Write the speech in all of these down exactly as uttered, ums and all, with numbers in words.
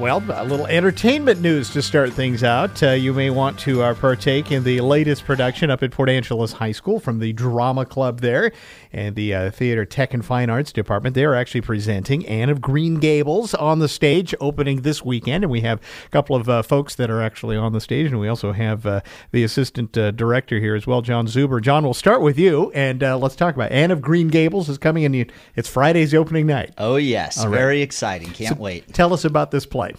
well, a little entertainment news to start things out. Uh, you may want to uh, partake in the latest production up at Port Angeles High School from the Drama Club there and the uh, Theater Tech and Fine Arts Department. They are actually presenting Anne of Green Gables on the stage opening this weekend. And we have a couple of uh, folks that are actually on the stage. And we also have uh, the assistant uh, director here as well, John Zuber. John, we'll start with you. And uh, let's talk about Anne of Green Gables is coming in. It's Friday's opening night. Oh, yes. All right. Very exciting. Can't so wait. Tell us about this play.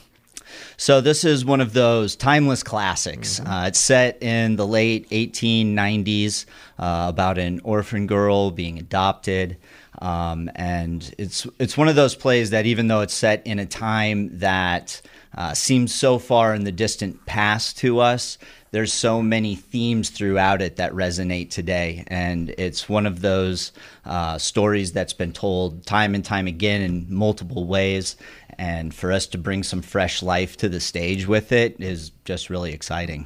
So this is one of those timeless classics. Mm-hmm. Uh, it's set in the late eighteen nineties uh, about an orphan girl being adopted. Um, and it's it's one of those plays that even though it's set in a time that uh, seems so far in the distant past to us, there's so many themes throughout it that resonate today. And it's one of those uh, stories that's been told time and time again in multiple ways. And for us to bring some fresh life to the stage with it is just really exciting.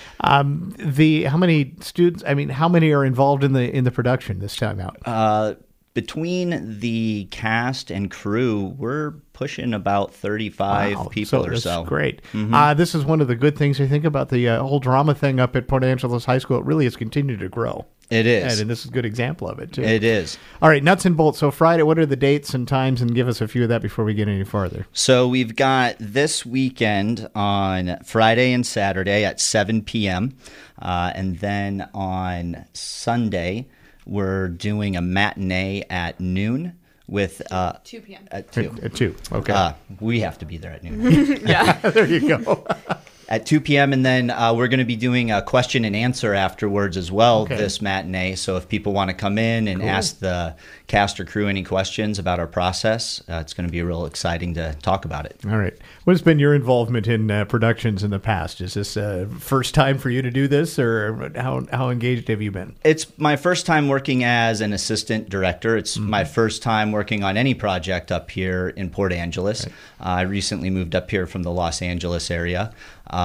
Um, the how many students? I mean, how many are involved in the in the production this time out? Uh, between the cast and crew, we're pushing about thirty-five wow. people so or that's so. Great. Mm-hmm. Uh, this is one of the good things I think about the uh, whole drama thing up at Port Angeles High School. It really has continued to grow. It is. And, and this is a good example of it, too. It is. All right, nuts and bolts. So Friday, what are the dates and times? And give us a few of that before we get any farther. So we've got this weekend on Friday and Saturday at seven p.m. Uh, and then on Sunday, we're doing a matinee at noon with... Uh, two p.m. At two. At, at two, okay. Uh, we have to be there at noon. Yeah. There you go. At two p.m. and then uh, we're going to be doing a question and answer afterwards as well Okay. this matinee. So if people want to come in and Cool. ask the cast or crew any questions about our process, uh, it's going to be real exciting to talk about it. All right. What's been your involvement in uh, productions in the past? Is this uh, first time for you to do this, or how how engaged have you been? It's my first time working as an assistant director. It's Mm-hmm. my first time working on any project up here in Port Angeles. Right. Uh, I recently moved up here from the Los Angeles area.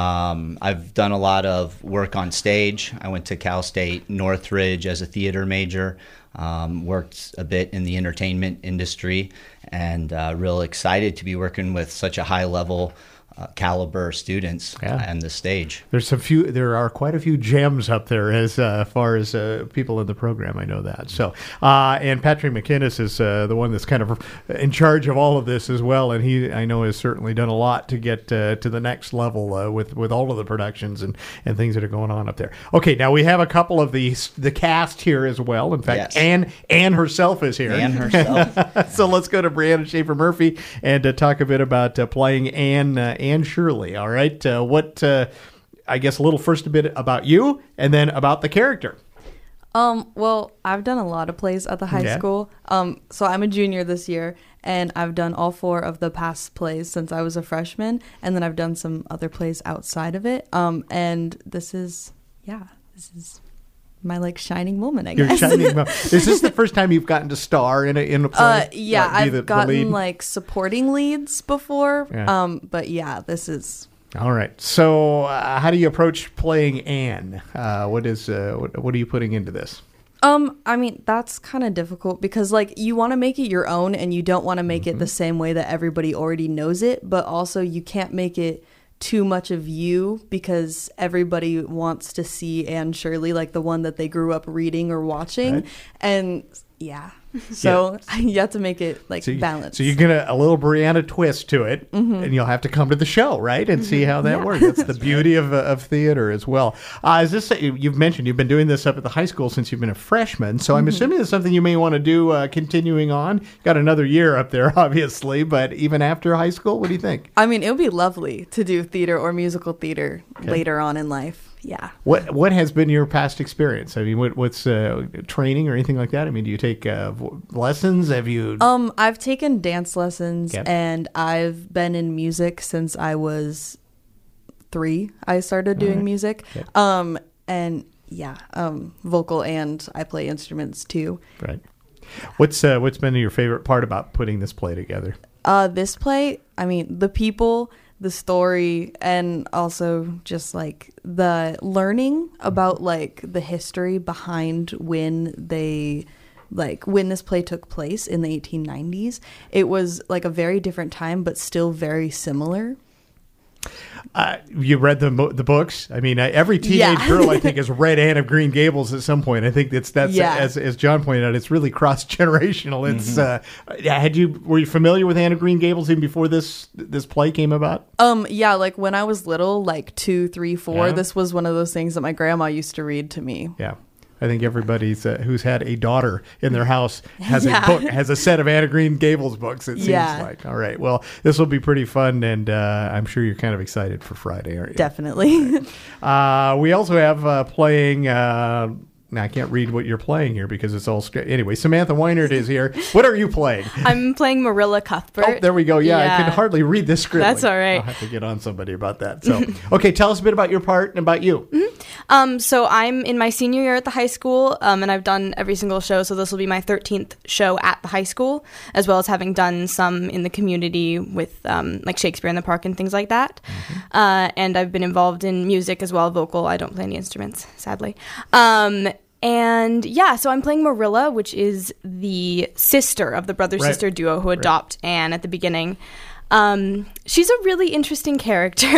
Um, I've done a lot of work on stage. I went to Cal State Northridge as a theater major, um, worked a bit in the entertainment industry, and uh, real excited to be working with such a high level uh, caliber students Yeah. and the stage. There's some few. There are quite a few gems up there as uh, far as uh, people in the program. I know that. So, uh, and Patrick McInnes is uh, the one that's kind of in charge of all of this as well, and he I know has certainly done a lot to get uh, to the next level uh, with with all of the productions and, and things that are going on up there. Okay, now we have a couple of the the cast here as well. In fact, Yes. Anne Anne herself is here. Anne herself. So let's go to Brianna Schaefer Murphy and uh, talk a bit about uh, playing Anne uh, Anne Shirley. All right, uh, what uh, I guess a little first a bit about you, and then about the character. Um, well, I've done a lot of plays at the high Yeah. school. Um, so I'm a junior this year, and I've done all four of the past plays since I was a freshman, and then I've done some other plays outside of it. Um, and this is, yeah, this is my like shining moment, I You're guess. shining. mo- Is this the first time you've gotten to star in a in a play? Uh, yeah, Like, be I've the- the gotten lead? like supporting leads before. Yeah. Um, but yeah, this is. All right. So, uh, how do you approach playing Anne? Uh, what is uh, what, what are you putting into this? Um, I mean, that's kind of difficult because like you want to make it your own and you don't want to make Mm-hmm. it the same way that everybody already knows it, but also you can't make it too much of you because everybody wants to see Anne Shirley, like the one that they grew up reading or watching. Right. And yeah, so you have to make it like So, you, balanced. so you're gonna a little Brianna twist to it, and you'll have to come to the show, right, and see how that Yeah. works. That's the beauty of uh, of theater as well. Uh, is this you've mentioned you've been doing this up at the high school since you've been a freshman? So I'm assuming it's something you may want to do uh, continuing on. Got another year up there, obviously, but even after high school, what do you think? I mean, it would be lovely to do theater or musical theater later on in life. Yeah. What what has been your past experience? I mean, what, what's uh, training or anything like that? I mean, do you take uh, v- lessons? Have you? Um, I've taken dance lessons Okay. and I've been in music since I was three. I started doing right. music. Okay. Um, and yeah, um, vocal and I play instruments too. Right. What's uh, what's been your favorite part about putting this play together? Uh, this play, I mean, the people, the story, and also just like the learning about like the history behind when they like when this play took place in the eighteen nineties. It was like a very different time, but still very similar. Uh, you read the mo- the books? I mean, uh, every teenage Yeah. girl, I think, has read Anne of Green Gables at some point. I think that's that's Yeah. as as John pointed out, it's really cross generational. It's mm-hmm. uh, yeah. Had you were you familiar with Anne of Green Gables even before this this play came about? Um, yeah, like when I was little, like two, three, four, Yeah. this was one of those things that my grandma used to read to me. Yeah. I think everybody's uh, who's had a daughter in their house has Yeah. a book, has a set of Anne of Green Gables books. It seems Yeah. like. All right. Well, this will be pretty fun, and uh, I'm sure you're kind of excited for Friday, aren't you? Definitely. Uh, we also have uh, playing. Uh, now I can't read what you're playing here because it's all script. Anyway, Samantha Weinert is here. What are you playing? I'm playing Marilla Cuthbert. Oh, there we go. Yeah, I Yeah. can hardly read this script. That's all right. I'll have to get on somebody about that. So, okay, tell us a bit about your part and about you. Um, so I'm in my senior year at the high school, um, and I've done every single show. So this will be my thirteenth show at the high school, as well as having done some in the community with um, like Shakespeare in the Park and things like that. Mm-hmm. Uh, and I've been involved in music as well, vocal. I don't play any instruments, sadly. Um, and yeah, so I'm playing Marilla, which is the sister of the brother-sister Right. duo who adopt right. Anne at the beginning. Um, she's a really interesting character.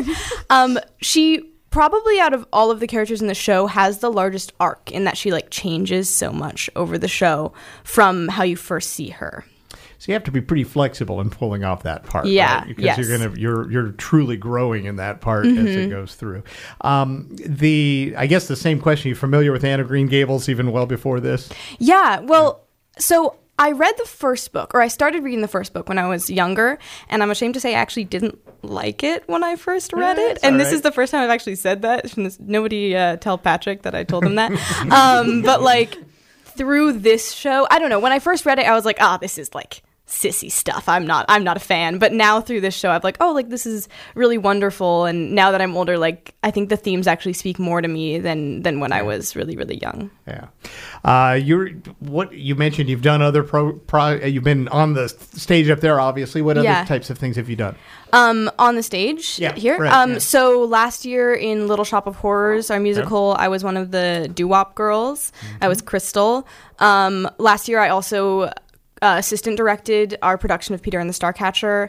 um, she probably out of all of the characters in the show has the largest arc in that she like changes so much over the show from how you first see her. So you have to be pretty flexible in pulling off that part, Yeah, right? Because yes. you're gonna you're you're truly growing in that part Mm-hmm. as it goes through. Um, the I guess the same question. You familiar with Anne of Green Gables even well before this? Yeah, well, so I read the first book, or I started reading the first book when I was younger, and I'm ashamed to say I actually didn't like it when I first read Yeah, it. that's And all this right. is the first time I've actually said that. Nobody uh, tell Patrick that I told him that. um, but like through this show, I don't know. When I first read it, I was like, ah, this is like sissy stuff. I'm not I'm not a fan. But now through this show, I'm like, oh, like this is really wonderful. And now that I'm older, like I think the themes actually speak more to me than than when I was really, really young. Yeah. Uh, you're what you mentioned. You've done other pro, pro. You've been on the stage up there. Obviously, what other Yeah. types of things have you done? Um, on the stage Yeah, here. right, um, yeah. So last year in Little Shop of Horrors, our musical, I was one of the doo-wop girls. I was Crystal. Um, last year I also uh, assistant directed our production of Peter and the Starcatcher.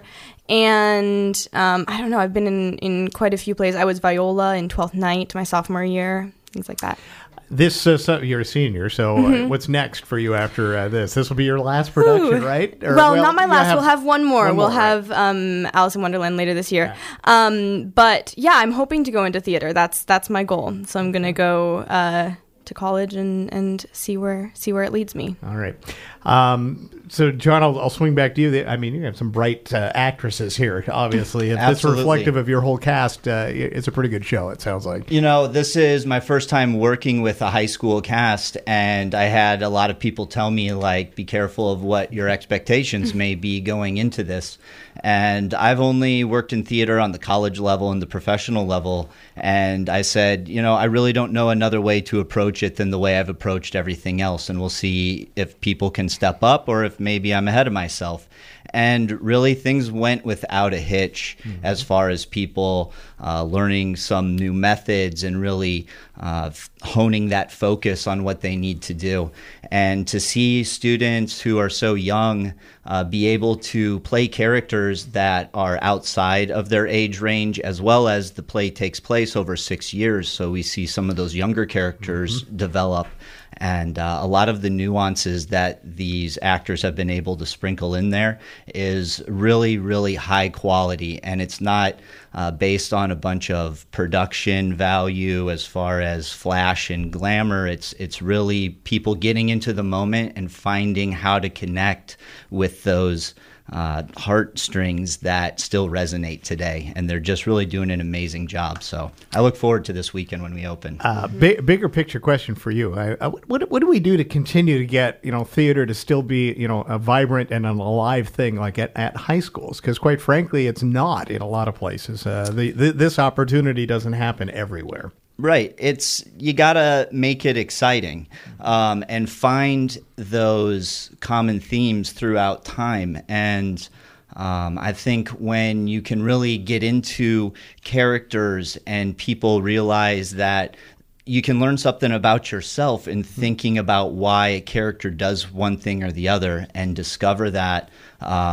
And um, I don't know, I've been in, in quite a few plays. I was Viola in Twelfth Night my sophomore year, things like that. This uh, so you're a senior, so uh, what's next for you after uh, this? This will be your last production, Ooh. right? Or- well, not my you last. we'll have one more. one we'll more, right. have um, Alice in Wonderland later this year. Um, but yeah, I'm hoping to go into theater. That's that's my goal. So I'm gonna go uh, to college and, and see where see where it leads me. All right. Um, so, John, I'll, I'll swing back to you. I mean, you have some bright uh, actresses here, obviously. If that's Absolutely. reflective of your whole cast, uh, it's a pretty good show, it sounds like. You know, this is my first time working with a high school cast, and I had a lot of people tell me, like, be careful of what your expectations may be going into this. And I've only worked in theater on the college level and the professional level, and I said, you know, I really don't know another way to approach it than the way I've approached everything else, and we'll see if people can step up or if maybe I'm ahead of myself. And really, things went without a hitch mm-hmm. as far as people uh, learning some new methods and really uh, f- honing that focus on what they need to do. And to see students who are so young uh, be able to play characters that are outside of their age range, as well as the play takes place over six years. So we see some of those younger characters mm-hmm. develop. And uh, a lot of the nuances that these actors have been able to sprinkle in there is really, really high quality. And it's not uh, based on a bunch of production value as far as flash and glamour. It's, it's really people getting into the moment and finding how to connect with those uh, heartstrings that still resonate today. And they're just really doing an amazing job. So I look forward to this weekend when we open. Uh, big, bigger picture question for you. I, I, what, what do we do to continue to get, you know, theater to still be, you know, a vibrant and an alive thing like at, at high schools? Because quite frankly, it's not in a lot of places. Uh, the, the, this opportunity doesn't happen everywhere. Right. It's you got to make it exciting um, and find those common themes throughout time. And um, I think when you can really get into characters and people realize that you can learn something about yourself in thinking about why a character does one thing or the other and discover that, um,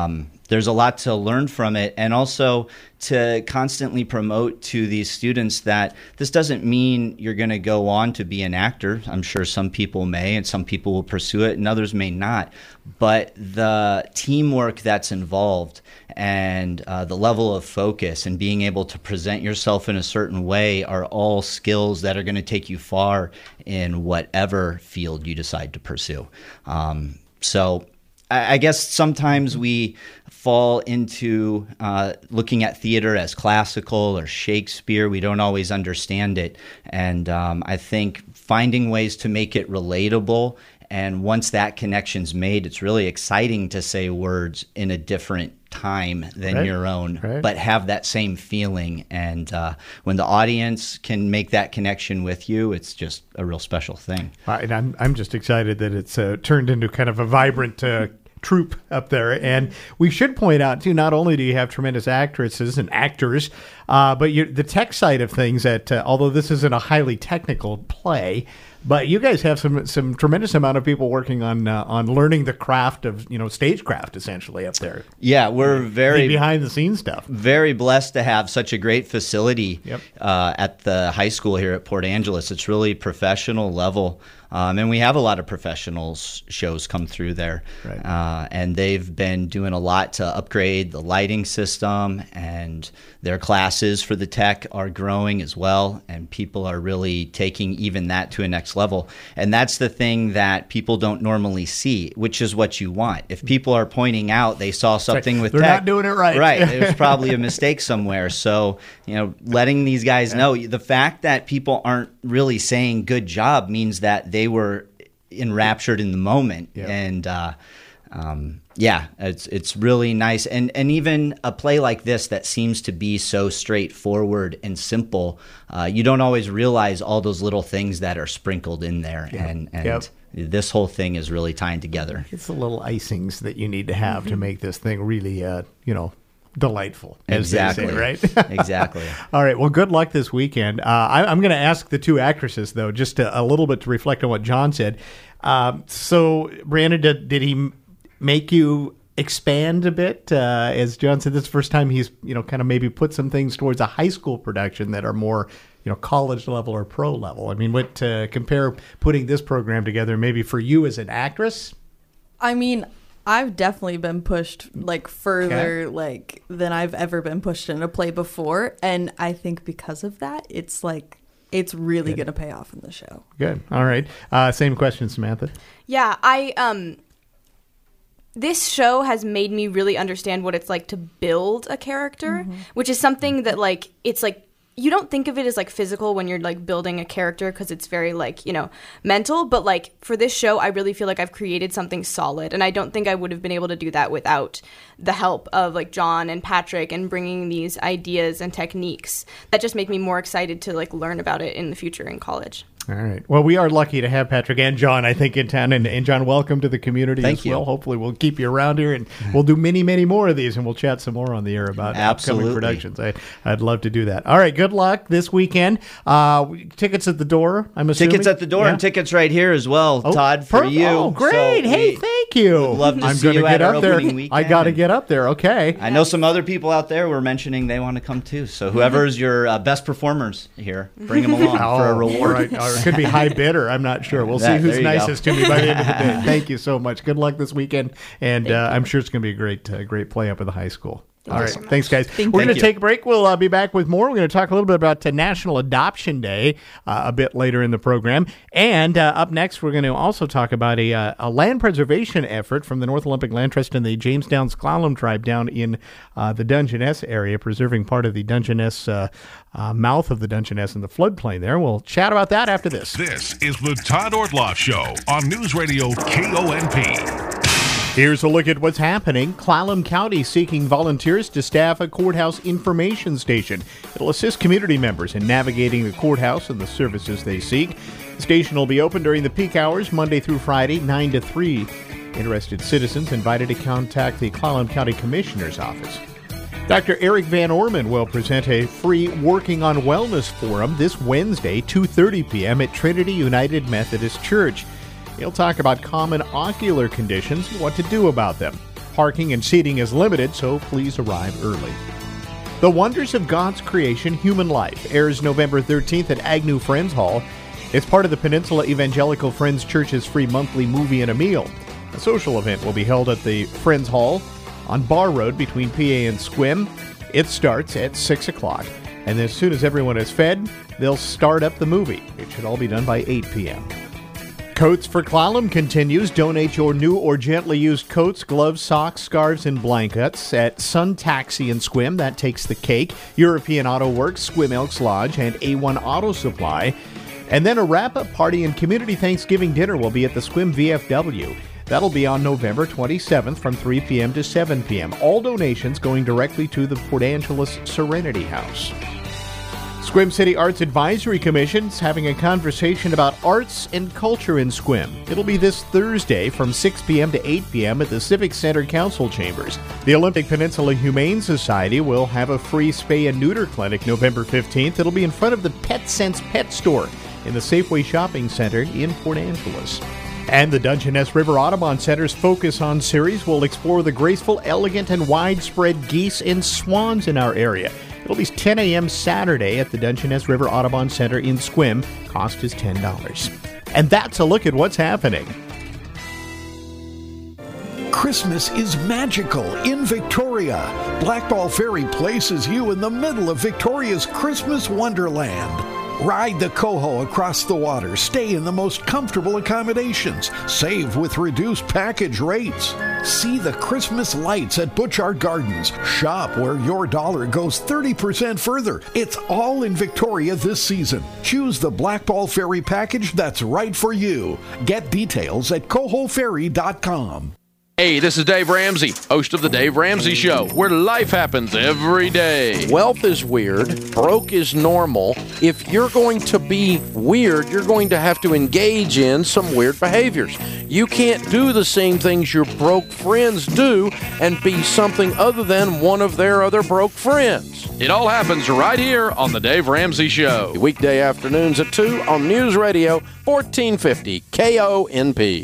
there's a lot to learn from it, and also to constantly promote to these students that this doesn't mean you're going to go on to be an actor. I'm sure some people may, and some people will pursue it, and others may not. But the teamwork that's involved, and uh, the level of focus, and being able to present yourself in a certain way are all skills that are going to take you far in whatever field you decide to pursue. Um, so I, I guess sometimes we fall into uh, looking at theater as classical or Shakespeare. We don't always understand it. And um, I think finding ways to make it relatable, and once that connection's made, it's really exciting to say words in a different time than right. your own, right. but have that same feeling. And uh, when the audience can make that connection with you, it's just a real special thing. Uh, and I'm, I'm just excited that it's uh, turned into kind of a vibrant uh, troupe up there. And we should point out, too, not only do you have tremendous actresses and actors, uh, but you, the tech side of things, that uh, although this isn't a highly technical play, but you guys have some some tremendous amount of people working on uh, on learning the craft of, you know, stagecraft, essentially, up there. Yeah, we're very the behind the scenes stuff. Very blessed to have such a great facility yep. uh, at the high school here at Port Angeles. It's really professional level. Um, and we have a lot of professionals shows come through there. Right. Uh, and they've been doing a lot to upgrade the lighting system, and their classes for the tech are growing as well. And people are really taking even that to a next level. And that's the thing that people don't normally see, which is what you want. If people are pointing out they saw something right. with They're tech. not doing it right. Right. There's probably a mistake somewhere. So, you know, letting these guys yeah. know, the fact that people aren't really saying good job means that they were enraptured in the moment. Yeah. And, uh, um, yeah, it's it's really nice. And and even a play like this that seems to be so straightforward and simple, uh, you don't always realize all those little things that are sprinkled in there. Yeah. And, and yep. this whole thing is really tying together. It's the little icings that you need to have to make this thing really, uh, you know, delightful, as exactly. they say, right? Exactly. All right. Well, good luck this weekend. Uh, I, I'm going to ask the two actresses, though, just a, a little bit to reflect on what John said. Um, so, Brianna, did, did he make you expand a bit? Uh, as John said, this is the first time he's, you know, kind of maybe put some things towards a high school production that are more, you know, college level or pro level. I mean, what uh, compare putting this program together maybe for you as an actress? I mean, I've definitely been pushed like further Okay. like than I've ever been pushed in a play before, and I think because of that, it's like it's really going to pay off in the show. Good. All right. Uh, same question, Samantha. Yeah, I um this show has made me really understand what it's like to build a character, mm-hmm. which is something that like it's like you don't think of it as like physical when you're like building a character because it's very like, you know, mental. But like for this show, I really feel like I've created something solid. And I don't think I would have been able to do that without the help of like John and Patrick and bringing these ideas and techniques that just make me more excited to like learn about it in the future in college. All right. Well, we are lucky to have Patrick and John, I think, in town. And, and John, welcome to the community Thank as you. well. Hopefully we'll keep you around here, and we'll do many, many more of these, and we'll chat some more on the air about Absolutely. upcoming productions. I, I'd love to do that. All right. Good luck this weekend. Uh, tickets at the door, I'm assuming? Tickets at the door Yeah. and tickets right here as well, Oh, Todd, for per- you. Oh, great. So hey, we thank you. would love to I'm see gonna you get at our up there. opening weekend. I got to get up there. Okay. I know some other people out there were mentioning they want to come too. So whoever's your uh, best performers here, bring them along Oh, for a reward. All right. Or it could be high bidder. I'm not sure. We'll That- see who's there you go. nicest to me by the end of the day. Thank you so much. Good luck this weekend, and uh, I'm sure it's going to be a great, uh, great play up at the high school. Thank All you right. so much. Thanks, guys. Thank We're you. going to Thank you. take a break. We'll uh, be back with more. We're going to talk a little bit about uh, National Adoption Day uh, a bit later in the program. And uh, up next, we're going to also talk about a, uh, a land preservation effort from the North Olympic Land Trust and the Jamestown Sklallam Tribe down in uh, the Dungeness area, preserving part of the Dungeness, uh, uh, mouth of the Dungeness and the floodplain there. We'll chat about that after this. This is the Todd Ortloff Show on News Radio K O N P. Here's a look at what's happening. Clallam County seeking volunteers to staff a courthouse information station. It'll assist community members in navigating the courthouse and the services they seek. The station will be open during the peak hours, Monday through Friday, nine to three. Interested citizens invited to contact the Clallam County Commissioner's Office. Doctor Eric Van Orman will present a free Working on Wellness Forum this Wednesday, two thirty p.m. at Trinity United Methodist Church. He'll talk about common ocular conditions and what to do about them. parking and seating is limited, so please arrive early. The Wonders of God's Creation, Human Life airs November thirteenth at Agnew Friends Hall. It's part of the Peninsula Evangelical Friends Church's free monthly movie and a meal. A social event will be held at the Friends Hall on Bar Road between P A and Squim. It starts at six o'clock, and as soon as everyone is fed, they'll start up the movie. It should all be done by eight p.m. Coats for Clallam continues. Donate your new or gently used coats, gloves, socks, scarves, and blankets at Sun Taxi in Squim. That takes the cake. European Auto Works, Squim Elks Lodge, and A one Auto Supply. And then a wrap-up party and community Thanksgiving dinner will be at the Squim V F W. That'll be on November twenty-seventh from three p.m. to seven p.m. All donations going directly to the Port Angeles Serenity House. Squim City Arts Advisory Commission is having a conversation about arts and culture in Squim. It'll be this Thursday from six p.m. to eight p.m. at the Civic Center Council Chambers. The Olympic Peninsula Humane Society will have a free spay and neuter clinic November fifteenth. It'll be in front of the Pet Sense Pet Store in the Safeway Shopping Center in Port Angeles. And the Dungeness River Audubon Center's Focus On series will explore the graceful, elegant, and widespread geese and swans in our area. It'll be ten a.m. Saturday at the Dungeness River Audubon Center in Squim. Cost is ten dollars. And that's a look at what's happening. Christmas is magical in Victoria. Blackball Ferry places you in the middle of Victoria's Christmas wonderland. Ride the Coho across the water, stay in the most comfortable accommodations, save with reduced package rates. See the Christmas lights at Butchart Gardens. Shop where your dollar goes thirty percent further. It's all in Victoria this season. Choose the Blackball Ferry package that's right for you. Get details at coho ferry dot com. Hey, this is Dave Ramsey, host of The Dave Ramsey Show, where life happens every day. Wealth is weird. Broke is normal. If you're going to be weird, you're going to have to engage in some weird behaviors. You can't do the same things your broke friends do and be something other than one of their other broke friends. It all happens right here on The Dave Ramsey Show. Weekday afternoons at two on News Radio fourteen fifty K O N P.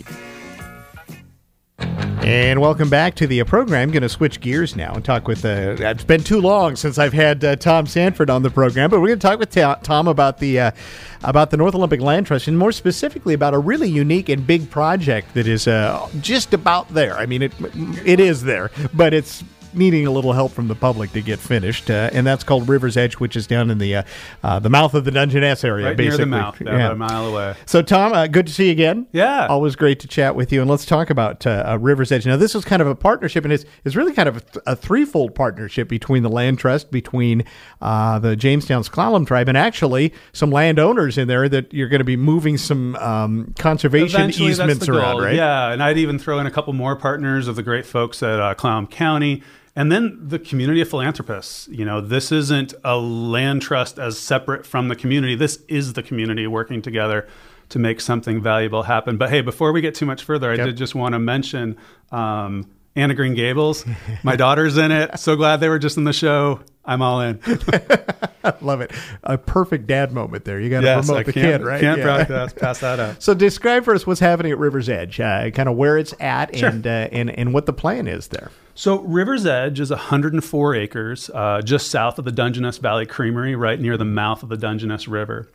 And welcome back to the uh, program. I'm going to switch gears now and talk with, uh, it's been too long since I've had uh, Tom Sanford on the program, but we're going to talk with ta- Tom about the uh, about the North Olympic Land Trust, and more specifically about a really unique and big project that is uh, just about there. I mean, it it is there, but it's needing a little help from the public to get finished, uh, and that's called River's Edge, which is down in the uh, uh, the mouth of the Dungeness area, right basically. near the mouth, yeah, about a mile away. So, Tom, uh, good to see you again. Yeah, always great to chat with you, and let's talk about uh, uh, River's Edge. Now, this is kind of a partnership, and it's it's really kind of a, th- a threefold partnership between the Land Trust, between uh, the Jamestown Sklallam Tribe, and actually some landowners in there that you're going to be moving some um, conservation Eventually, easements around, right? Yeah, and I'd even throw in a couple more partners of the great folks at uh, Clallam County. And then the community of philanthropists. You know, this isn't a land trust as separate from the community. This is the community working together to make something valuable happen. But hey, before we get too much further, I yep. did just want to mention um, Anna Green Gables. My daughter's in it. So glad they were just in the show. I'm all in. I love it. A perfect dad moment there. You got to yes, promote I the can't, kid, right? Can't yeah. pass, pass that up. So describe for us what's happening at River's Edge, uh, kind of where it's at, sure. and, uh, and and what the plan is there. So River's Edge is one hundred four acres uh, just south of the Dungeness Valley Creamery, right near the mouth of the Dungeness River.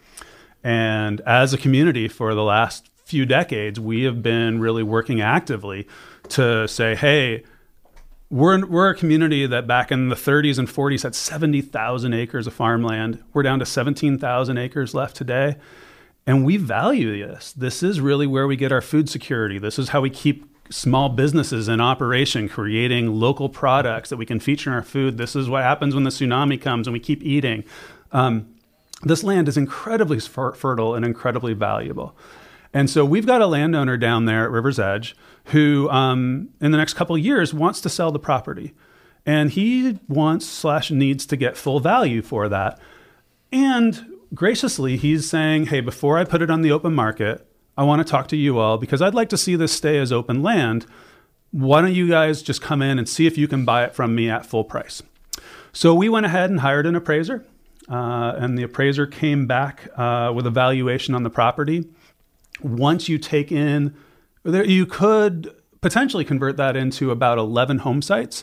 And as a community for the last few decades, we have been really working actively to say, hey, We're we're a community that back in the thirties and forties had seventy thousand acres of farmland. We're down to seventeen thousand acres left today. And we value this. This is really where we get our food security. This is how we keep small businesses in operation, creating local products that we can feature in our food. This is what happens when the tsunami comes and we keep eating. Um, this land is incredibly fer- fertile and incredibly valuable. And so we've got a landowner down there at River's Edge who, um, in the next couple of years, wants to sell the property. And he wants slash needs to get full value for that. And graciously, he's saying, hey, before I put it on the open market, I want to talk to you all because I'd like to see this stay as open land. Why don't you guys just come in and see if you can buy it from me at full price? So we went ahead and hired an appraiser. Uh, and the appraiser came back uh, with a valuation on the property. Once you take in, there, you could potentially convert that into about eleven home sites,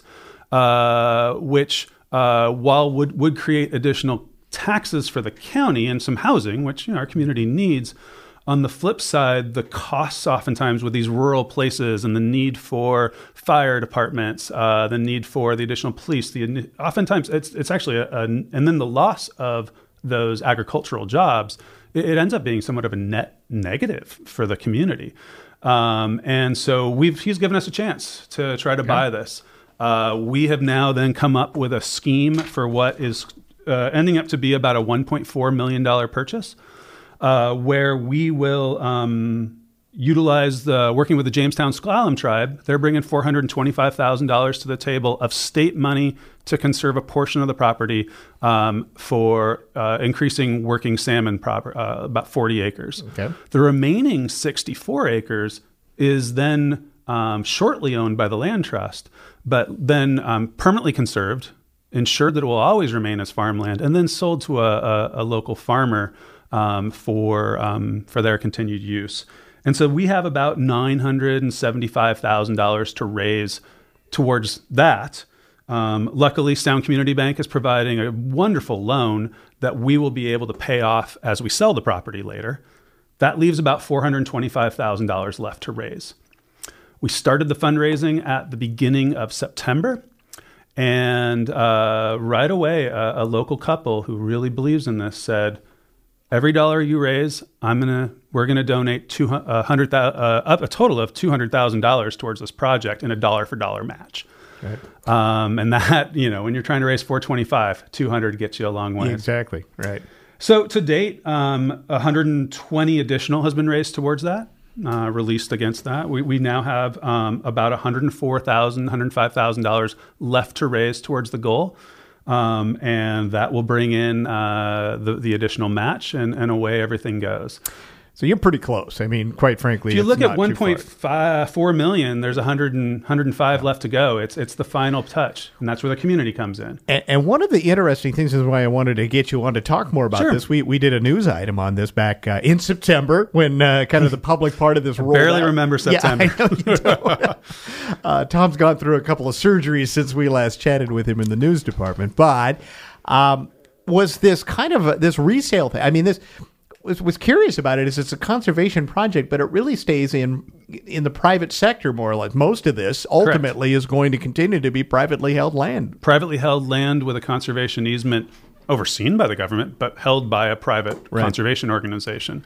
uh, which uh, while would, would create additional taxes for the county and some housing, which you know, our community needs. On the flip side, the costs oftentimes with these rural places and the need for fire departments, uh, the need for the additional police, the oftentimes it's it's actually a, a and then the loss of those agricultural jobs, it, it ends up being somewhat of a net negative for the community. Um, and so we've he's given us a chance to try to okay. buy this. Uh, we have now then come up with a scheme for what is uh, ending up to be about a one point four million dollars purchase. Uh, where we will um, utilize the working with the Jamestown S'Klallam tribe. They're bringing four hundred twenty-five thousand dollars to the table of state money to conserve a portion of the property um, for uh, increasing working salmon, proper, uh, about forty acres. Okay. The remaining sixty-four acres is then um, shortly owned by the land trust, but then um, permanently conserved, ensured that it will always remain as farmland, and then sold to a, a, a local farmer Um, for um, for their continued use. And so we have about nine hundred seventy-five thousand dollars to raise towards that. Um, luckily, Sound Community Bank is providing a wonderful loan that we will be able to pay off as we sell the property later. That leaves about four hundred twenty-five thousand dollars left to raise. We started the fundraising at the beginning of September. And uh, right away, a, a local couple who really believes in this said, every dollar you raise, I'm gonna we're gonna donate two hundred uh, up a total of two hundred thousand dollars towards this project in a dollar for dollar match. Right. Um, and that you know when you're trying to raise four twenty-five, two hundred gets you a long way. Exactly. Right. So to date, um, one hundred twenty additional has been raised towards that, uh, released against that. We we now have um, about one hundred four thousand dollars, one hundred five thousand dollars left to raise towards the goal. Um, and that will bring in uh, the, the additional match, and, and away everything goes. So you're pretty close. I mean, quite frankly, if you it's look not at one point four million, there's one hundred, one hundred five yeah. left to go. It's it's the final touch, and that's where the community comes in. And, and one of the interesting things is why I wanted to get you on to talk more about sure. this. We we did a news item on this back uh, in September when uh, kind of the public part of this rolled barely out. remember September. Yeah, I know you don't. uh, Tom's gone through a couple of surgeries since we last chatted with him in the news department. But um, was this kind of a, this resale thing? I mean, this. What's curious about it is it's a conservation project, but it really stays in in the private sector more or less. Most of this ultimately Correct. Is going to continue to be privately held land. Privately held land with a conservation easement overseen by the government, but held by a private right. conservation organization.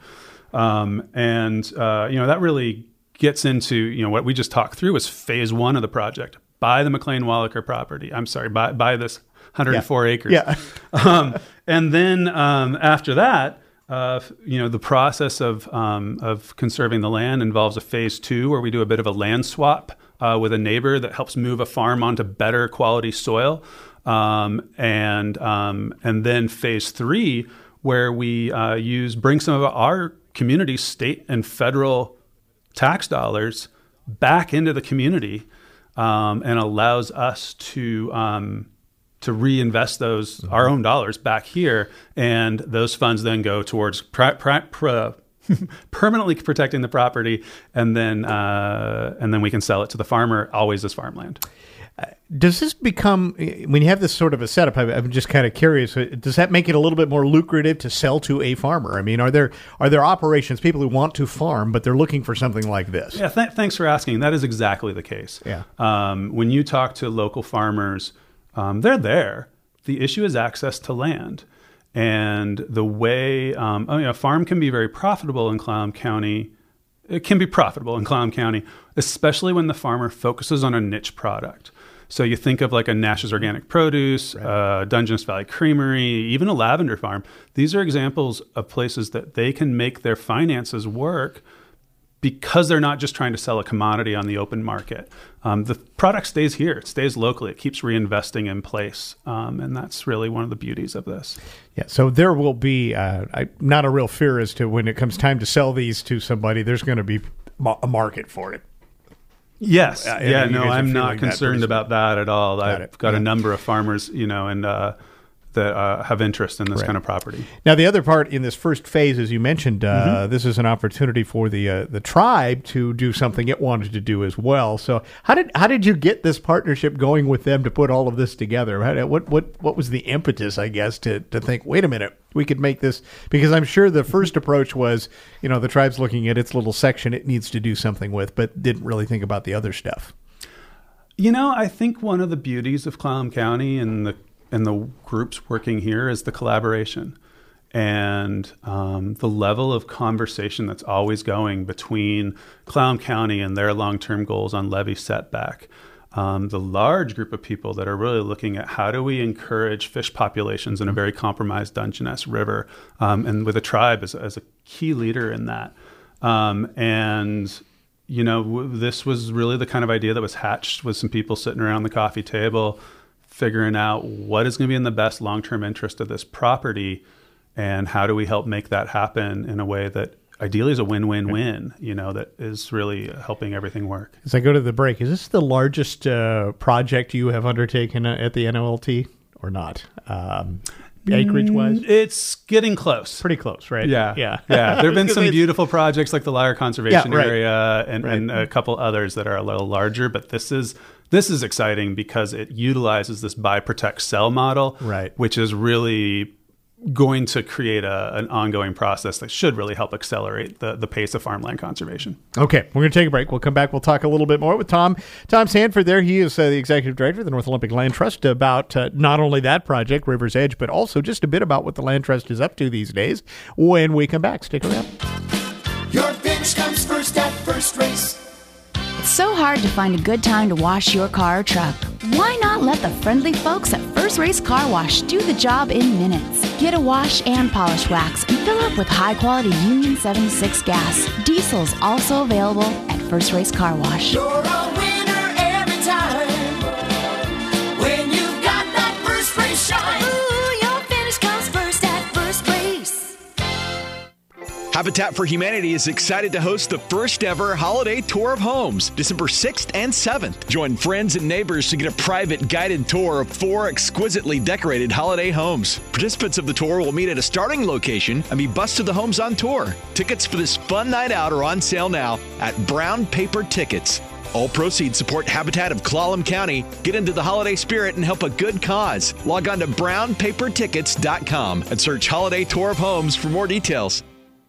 Um, and, uh, you know, that really gets into, you know, what we just talked through was phase one of the project. Buy the McLean Wallaker property. I'm sorry, buy, buy this one hundred four yeah. acres. Yeah. um, and then um, after that, Uh, you know, the process of um, of conserving the land involves a phase two where we do a bit of a land swap uh, with a neighbor that helps move a farm onto better quality soil, um, and um, and then phase three where we uh, use bring some of our community, state and federal tax dollars back into the community, um, and allows us to. Um, to reinvest those, mm-hmm. our own dollars back here. And those funds then go towards pra- pra- pra- permanently protecting the property. And then, uh, and then we can sell it to the farmer, always as farmland. Uh, does this become, when you have this sort of a setup, I'm just kind of curious, does that make it a little bit more lucrative to sell to a farmer? I mean, are there are there operations, people who want to farm, but they're looking for something like this? Yeah, th- thanks for asking. That is exactly the case. Yeah. Um, when you talk to local farmers, Um, they're there. The issue is access to land. And the way um, I mean, a farm can be very profitable in Clallam County. It can be profitable in Clallam County, especially when the farmer focuses on a niche product. So you think of like a Nash's Organic Produce, right. uh, Dungeness Valley Creamery, even a lavender farm. These are examples of places that they can make their finances work because they're not just trying to sell a commodity on the open market. Um, the product stays here. It stays locally. It keeps reinvesting in place. Um, and that's really one of the beauties of this. Yeah, so there will be uh, I, not a real fear as to when it comes time to sell these to somebody, there's going to be a market for it. Yes. Uh, yeah, no, I'm not concerned that about that at all. got I've it. got yeah. a number of farmers, you know, and uh, that uh, have interest in this Right. kind of property. Now, the other part in this first phase, as you mentioned, uh, Mm-hmm. this is an opportunity for the uh, the tribe to do something it wanted to do as well. So, how did how did you get this partnership going with them to put all of this together? How did- what what what was the impetus, I guess, to to think, wait a minute, we could make this? Because I'm sure the first approach was, you know, the tribe's looking at its little section it needs to do something with, but didn't really think about the other stuff. You know, I think one of the beauties of Clallam County and the and the groups working here is the collaboration and um, the level of conversation that's always going between Clallam County and their long-term goals on levee setback. Um, the large group of people that are really looking at how do we encourage fish populations in a very compromised Dungeness River, um, and with a tribe as, as a key leader in that. Um, and you know, w- this was really the kind of idea that was hatched with some people sitting around the coffee table, figuring out what is going to be in the best long-term interest of this property, and how do we help make that happen in a way that ideally is a win-win-win, you know, that is really helping everything work. As I go to the break, is this the largest uh, project you have undertaken uh, at the N O L T or not? Um, acreage-wise? Mm, It's getting close. Pretty close, right? Yeah. Yeah. yeah. There have been some It's- beautiful projects like the Lyre Conservation Yeah, right. Area and, Right. and a couple others that are a little larger, but this is this is exciting because it utilizes this buy, protect, sell model, Right. which is really going to create a, an ongoing process that should really help accelerate the, the pace of farmland conservation. Okay, we're going to take a break. We'll come back. We'll talk a little bit more with Tom. Tom Sanford there. He is uh, the executive director of the North Olympic Land Trust, about uh, not only that project, River's Edge, but also just a bit about what the Land Trust is up to these days. When we come back, stick around. Your finish comes first at First Race. It's so hard to find a good time to wash your car or truck. Why not let the friendly folks at First Race Car Wash do the job in minutes? Get a wash and polish wax and fill up with high-quality Union seventy-six gas. Diesel's also available at First Race Car Wash. You're a winner every time when you've got that First Race shine. Ooh, your finish comes first at First Race. Habitat for Humanity is excited to host the first ever holiday tour of homes, December sixth and seventh. Join friends and neighbors to get a private guided tour of four exquisitely decorated holiday homes. Participants of the tour will meet at a starting location and be bused to the homes on tour. Tickets for this fun night out are on sale now at Brown Paper Tickets. All proceeds support Habitat of Clallam County. Get into the holiday spirit and help a good cause. Log on to brown paper tickets dot com and search Holiday Tour of Homes for more details.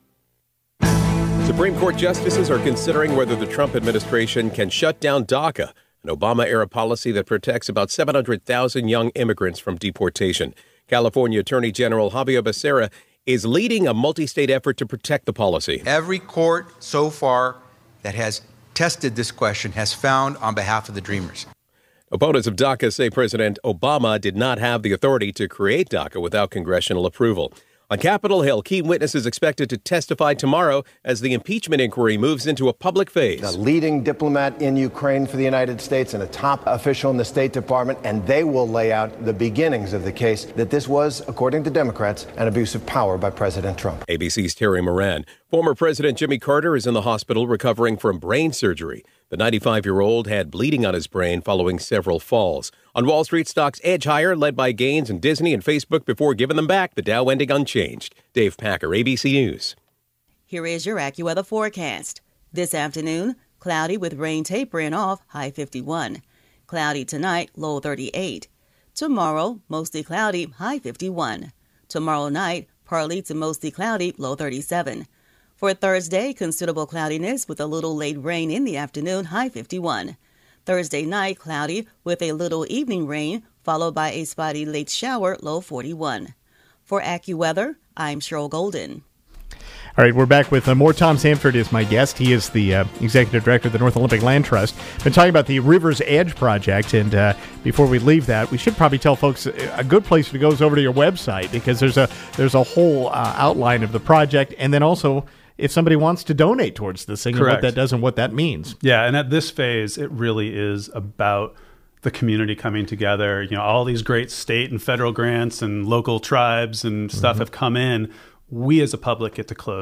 Supreme Court justices are considering whether the Trump administration can shut down DACA, an Obama-era policy that protects about seven hundred thousand young immigrants from deportation. California Attorney General Javier Becerra is leading a multi-state effort to protect the policy. Every court so far that has tested this question has found on behalf of the Dreamers. Opponents of DACA say President Obama did not have the authority to create DACA without congressional approval. On Capitol Hill, key witnesses expected to testify tomorrow as the impeachment inquiry moves into a public phase. A leading diplomat in Ukraine for the United States and a top official in the State Department, and they will lay out the beginnings of the case that this was, according to Democrats, an abuse of power by President Trump. A B C's Terry Moran. Former President Jimmy Carter is in the hospital recovering from brain surgery. The ninety-five-year-old had bleeding on his brain following several falls. On Wall Street, stocks edge higher, led by gains in Disney and Facebook before giving them back, the Dow ending unchanged. Dave Packer, A B C News. Here is your AccuWeather forecast. This afternoon, cloudy with rain tapering off, high fifty-one. Cloudy tonight, low thirty-eight. Tomorrow, mostly cloudy, high fifty-one. Tomorrow night, partly to mostly cloudy, low thirty-seven. For Thursday, considerable cloudiness with a little late rain in the afternoon, high fifty-one. Thursday night, cloudy with a little evening rain, followed by a spotty late shower, low forty-one. For AccuWeather, I'm Cheryl Golden. All right, we're back with uh, more. Tom Sanford is my guest. He is the uh, executive director of the North Olympic Land Trust. Been talking about the River's Edge project, and uh, before we leave that, we should probably tell folks a good place to go is over to your website, because there's a there's a whole uh, outline of the project, and then also if somebody wants to donate towards this thing, and what that does and what that means. Yeah, and at this phase, it really is about the community coming together. You know, all these great state and federal grants and local tribes and stuff mm-hmm. have come in. We as a public get to close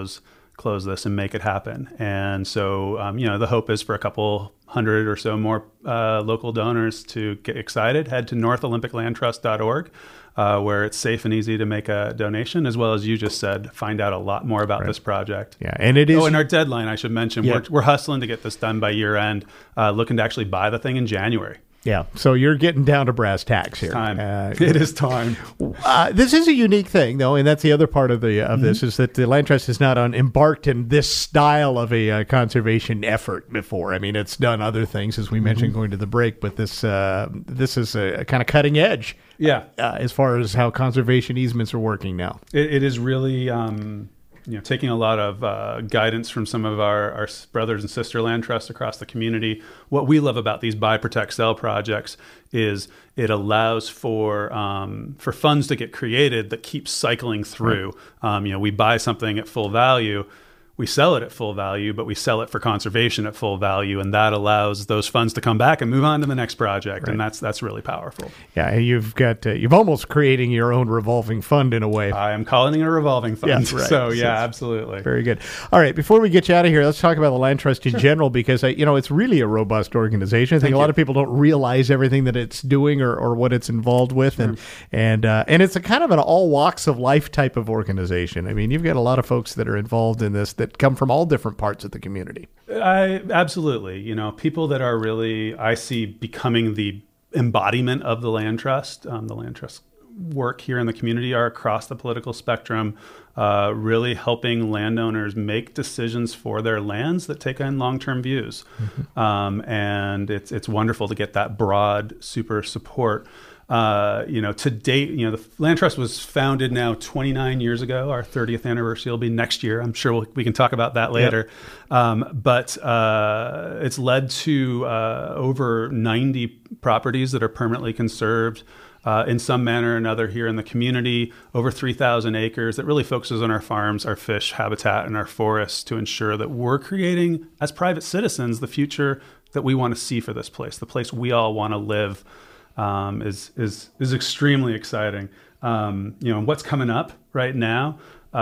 close this and make it happen. And so, um, you know, the hope is for a couple hundred or so more uh, local donors to get excited. Head to north olympic land trust dot org, uh, where it's safe and easy to make a donation, as well as you just said, find out a lot more about right. this project. Yeah, and it is. Oh, and our deadline, I should mention, yeah. we're, we're hustling to get this done by year end, uh, looking to actually buy the thing in January. Yeah, so you're getting down to brass tacks here. It's time. Uh, it is time. Uh, this is a unique thing, though, and that's the other part of the of mm-hmm. this is that the Land Trust has not on, embarked in this style of a uh, conservation effort before. I mean, it's done other things, as we mm-hmm. mentioned going to the break, but this uh, this is a, a kind of cutting edge. Yeah, uh, as far as how conservation easements are working now, it, it is really. Um, You know, taking a lot of uh, guidance from some of our, our brothers and sister land trusts across the community. What we love about these buy, protect, sell projects is it allows for um, for funds to get created that keep cycling through. Right. Um, you know, we buy something at full value, we sell it at full value, but we sell it for conservation at full value, and that allows those funds to come back and move on to the next project, right. and that's that's really powerful. Yeah, you've got uh, you've almost creating your own revolving fund in a way. I am calling it a revolving fund. Yeah, right. So yeah, so, absolutely. Very good. All right, before we get you out of here, let's talk about the Land Trust in sure. general, because uh, you know it's really a robust organization. I think Thank a lot you. of people don't realize everything that it's doing or, or what it's involved with, sure. and and uh, and it's a kind of an all walks of life type of organization. I mean, you've got a lot of folks that are involved in this that come from all different parts of the community. I absolutely, you know, people that are really, I see becoming the embodiment of the Land Trust. Um, the Land Trust work here in the community are across the political spectrum, uh, really helping landowners make decisions for their lands that take in long-term views. Mm-hmm. Um, and it's it's wonderful to get that broad, super support. Uh, you know, to date, you know, the Land Trust was founded now twenty-nine years ago. Our thirtieth anniversary will be next year. I'm sure we'll, we can talk about that later. Yep. Um, but uh, it's led to uh, over ninety properties that are permanently conserved uh, in some manner or another here in the community, over three thousand acres that really focuses on our farms, our fish habitat, and our forests to ensure that we're creating, as private citizens, the future that we want to see for this place, the place we all want to live. Um, is is is extremely exciting. Um, you know, what's coming up right now?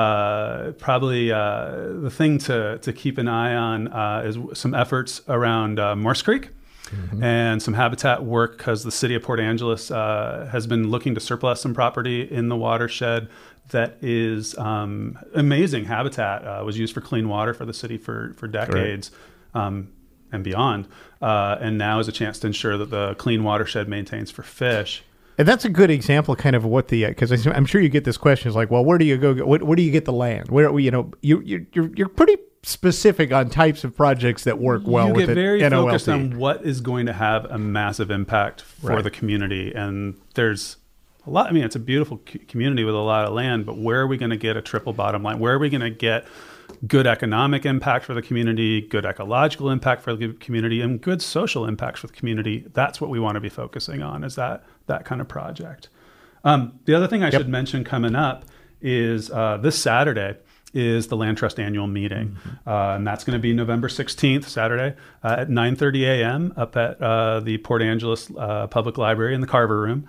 Uh, probably uh, the thing to to keep an eye on uh, is some efforts around uh, Morse Creek mm-hmm. and some habitat work, because the city of Port Angeles uh, has been looking to surplus some property in the watershed that is um, amazing habitat. Uh, was used for clean water for the city for for decades. Um, and beyond, uh, and now is a chance to ensure that the clean watershed maintains for fish. And that's a good example, kind of what the because I'm sure you get this question is like, well, where do you go? Where, where do you get the land? Where you know you you you're, you're pretty specific on types of projects that work well you with get it. very N O L T. focused on what is going to have a massive impact for right. the community, and there's a lot. I mean, it's a beautiful c- community with a lot of land, but where are we going to get a triple bottom line? Where are we going to get good economic impact for the community, good ecological impact for the community, and good social impacts for the community? That's what we want to be focusing on, is that that kind of project. Um, the other thing I yep. should mention coming up is uh, this Saturday is the Land Trust annual meeting. Mm-hmm. Uh, and that's going to be November sixteenth, Saturday, uh, at nine thirty a.m. up at uh, the Port Angeles uh, Public Library in the Carver Room.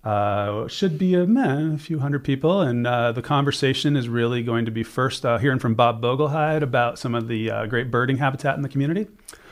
Uh, should be a, man, a few hundred people, and uh, the conversation is really going to be first uh, hearing from Bob Bogelheide about some of the uh, great birding habitat in the community.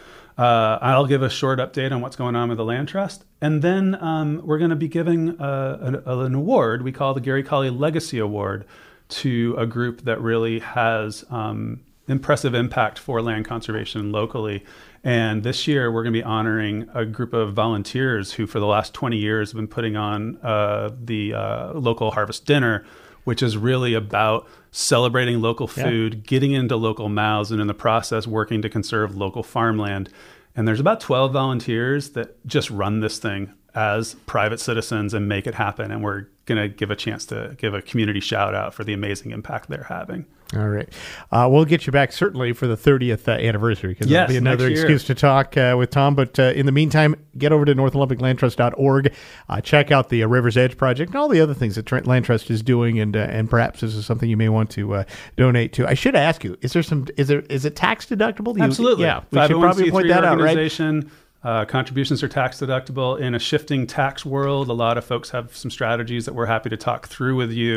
Uh, I'll give a short update on what's going on with the Land Trust, and then um, we're going to be giving uh, an, an award we call the Gary Colley Legacy Award to a group that really has um, impressive impact for land conservation locally. And this year, we're going to be honoring a group of volunteers who, for the last twenty years, have been putting on uh, the uh, local harvest dinner, which is really about celebrating local food, yeah. getting into local mouths, and in the process, working to conserve local farmland. And there's about twelve volunteers that just run this thing as private citizens and make it happen. And we're going to give a chance to give a community shout out for the amazing impact they're having. All right. Uh, we'll get you back certainly for the thirtieth uh, anniversary, because yes, that'll be another excuse to talk uh, with Tom. But uh, in the meantime, get over to north olympic land trust dot org. Uh, check out the uh, River's Edge project and all the other things that Trent Land Trust is doing, and uh, and perhaps this is something you may want to uh, donate to. I should ask you: is there some? Is there? Is it tax deductible? Do you, Absolutely. Yeah. We should probably point that out, right? Uh, contributions are tax deductible. In a shifting tax world, a lot of folks have some strategies that we're happy to talk through with you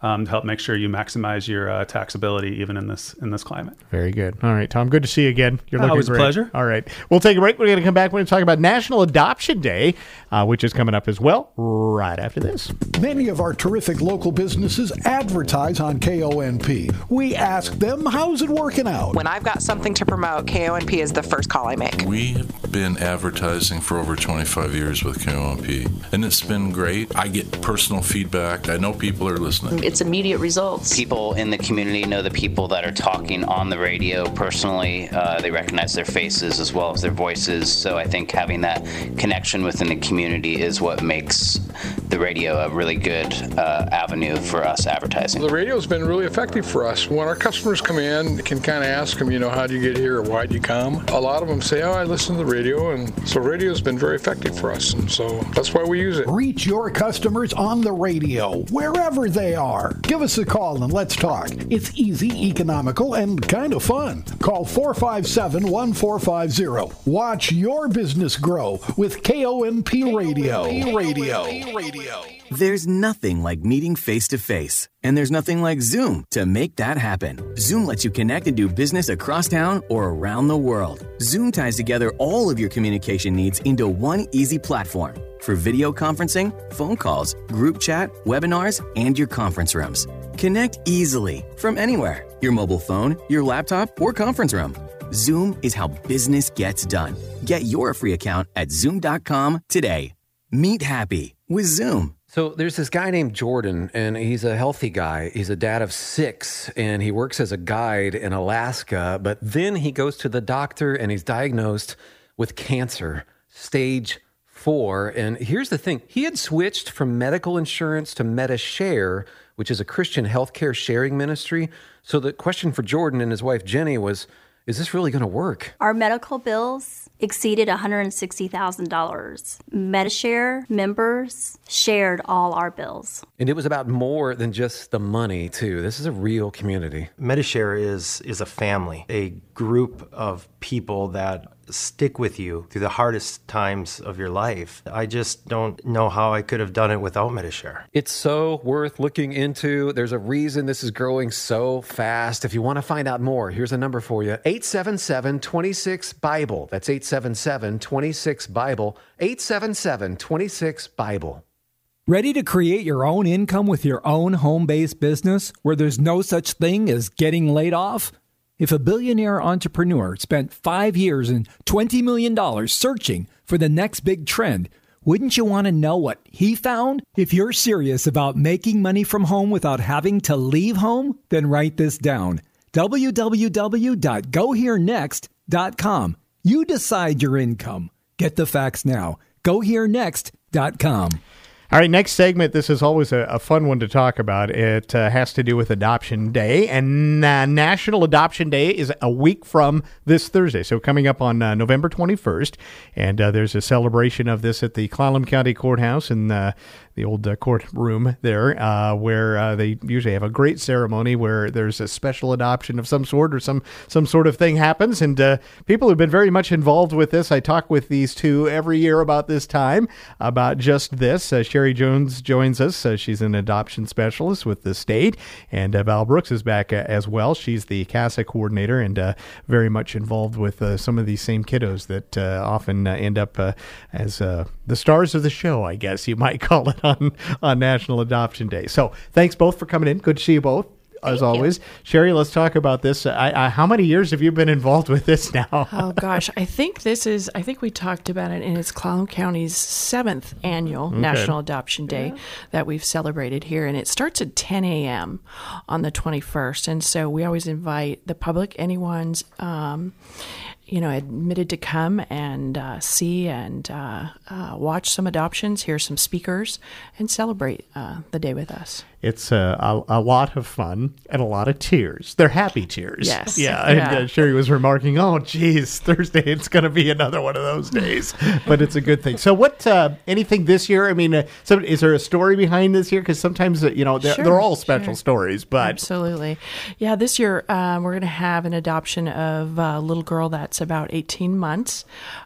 um, to help make sure you maximize your uh, taxability even in this in this climate. Very good. All right, Tom, good to see you again. You're Oh, looking always a great. pleasure. All right. We'll take a break. We're going to come back. We're going to talk about National Adoption Day, uh, which is coming up as well right after this. Many of our terrific local businesses advertise on K O N P. We ask them, how's it working out? When I've got something to promote, K O N P is the first call I make. We have been advertising for over twenty-five years with K O N P, and it's been great. I get personal feedback. I know people are listening. It's immediate results. People in the community know the people that are talking on the radio personally. Uh, they recognize their faces as well as their voices. So I think having that connection within the community is what makes the radio a really good uh, avenue for us advertising. The radio's been really effective for us. When our customers come in, you can kind of ask them, you know, how do you get here or why do you come? A lot of them say, oh, I listen to the radio. And so radio's been very effective for us. And so that's why we use it. Reach your customers on the radio, wherever they are. Give us a call and let's talk. It's easy, economical, and kind of fun. Call four five seven, one four five zero. Watch your business grow with K O N P Radio. Radio. Radio. There's nothing like meeting face-to-face, and there's nothing like Zoom to make that happen. Zoom lets you connect and do business across town or around the world. Zoom ties together all of your communication needs into one easy platform for video conferencing, phone calls, group chat, webinars, and your conference rooms. Connect easily from anywhere, your mobile phone, your laptop, or conference room. Zoom is how business gets done. Get your free account at zoom dot com today. Meet happy with Zoom. So there's this guy named Jordan, and he's a healthy guy. He's a dad of six, and he works as a guide in Alaska. But then he goes to the doctor, and he's diagnosed with cancer, stage four. And here's the thing. He had switched from medical insurance to MediShare, which is a Christian healthcare sharing ministry. So the question for Jordan and his wife, Jenny, was, is this really going to work? Our medical bills exceeded one hundred sixty thousand dollars. MediShare members shared all our bills. And it was about more than just the money, too. This is a real community. MediShare is is a family, a group of people that stick with you through the hardest times of your life. I just don't know how I could have done it without MediShare. It's so worth looking into. There's a reason this is growing so fast. If you want to find out more, here's a number for you. eight seven seven, two six, Bible. That's eight seven seven, two six, Bible. eight seven seven, two six, Bible. Ready to create your own income with your own home-based business where there's no such thing as getting laid off? If a billionaire entrepreneur spent five years and twenty million dollars searching for the next big trend, wouldn't you want to know what he found? If you're serious about making money from home without having to leave home, then write this down. w w w dot go here next dot com. You decide your income. Get the facts now. go here next dot com. All right, next segment. This is always a, a fun one to talk about. It uh, has to do with Adoption Day, and uh, National Adoption Day is a week from this Thursday, so coming up on uh, November twenty-first, and uh, there's a celebration of this at the Clallam County Courthouse in uh, the old uh, courtroom there, uh, where uh, they usually have a great ceremony where there's a special adoption of some sort or some, some sort of thing happens, and uh, people have been very much involved with this. I talk with these two every year about this time, about just this. Uh, Sherry Jones joins us. Uh, she's an adoption specialist with the state, and uh, Val Brooks is back uh, as well. She's the CASA coordinator and uh, very much involved with uh, some of these same kiddos that uh, often uh, end up uh, as uh, the stars of the show, I guess you might call it, on, on National Adoption Day. So thanks both for coming in. Good to see you both. As Thank always. you. Sherry, let's talk about this. I, I, how many years have you been involved with this now? Oh, gosh. I think this is, I think we talked about it, and it's Clallam County's seventh annual Okay. National Adoption Day yeah. that we've celebrated here. And it starts at ten a.m. on the twenty-first. And so we always invite the public, anyone's, um, you know, admitted to come and uh, see and uh, uh, watch some adoptions, hear some speakers, and celebrate uh, the day with us. It's uh, a, a lot of fun and a lot of tears. They're happy tears. Yes. Yeah. yeah. And uh, Sherry was remarking, oh, geez, Thursday, it's going to be another one of those days. But it's a good thing. So what, uh, anything this year? I mean, uh, so is there a story behind this year? Because sometimes, uh, you know, they're, Sure, they're all special sure. stories. But Absolutely. Yeah, this year um, we're going to have an adoption of a little girl that's about eighteen months.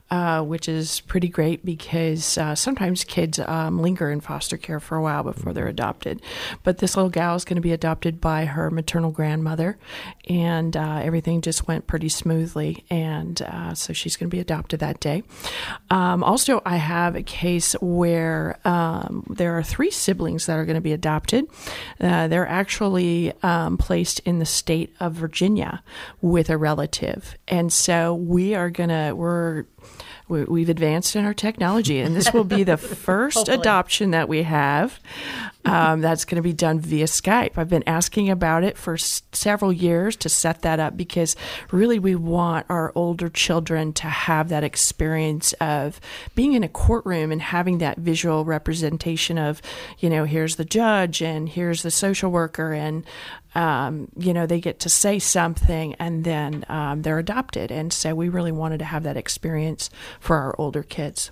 uh, which is pretty great because uh, sometimes kids um, linger in foster care for a while before they're adopted. But this little gal is going to be adopted by her maternal grandmother, and uh, everything just went pretty smoothly, and uh, so she's going to be adopted that day. Um, also, I have a case where um, there are three siblings that are going to be adopted. Uh, they're actually um, placed in the state of Virginia with a relative, and so we are going to, we're We've advanced in our technology, and this will be the first adoption that we have um, that's going to be done via Skype. I've been asking about it for s- several years to set that up because really we want our older children to have that experience of being in a courtroom and having that visual representation of, you know, here's the judge and here's the social worker, and Um, you know, they get to say something and then um, they're adopted. And so we really wanted to have that experience for our older kids.